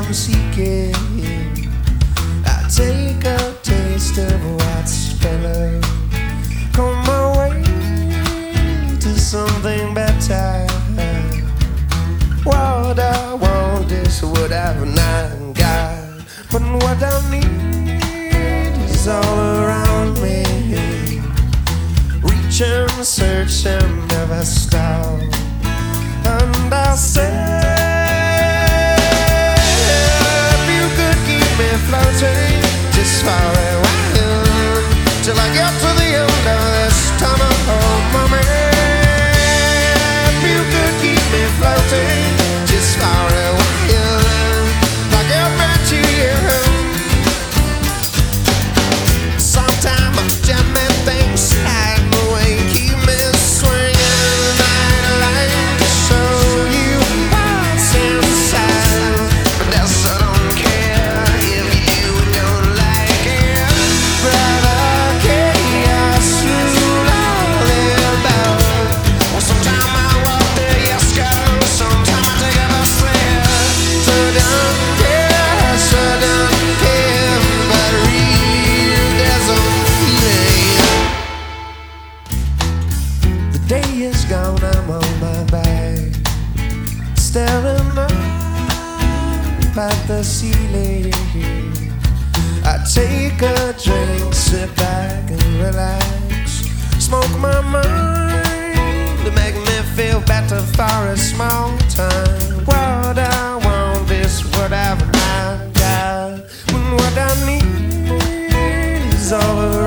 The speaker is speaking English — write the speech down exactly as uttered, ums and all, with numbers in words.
I'm seeking. I take a taste of what's better. Come my way to something better. What I want is what I've not got, but what I need is all around me. Reach and search and never stop. And I said, if you could keep me floating just for a while, till I get to the end of this tunnel, oh mommy. If you could keep me floating just for a while, I'll get back to you. Sometime I'm jamming things hide my way, keep me swinging. I'd like to show you what's inside, but that's I don't care if you don't like it. Brother, chaos rule all about. Well, sometime I walk the yes go, sometime I take a bus there. So don't care, so don't care, but real doesn't feel. The day is gone, I'm on my back, staring up at the ceiling. I take a drink, sit back and relax, smoke my mind to make me feel better for a small time. What I want is what I've not got, when what I need is all around.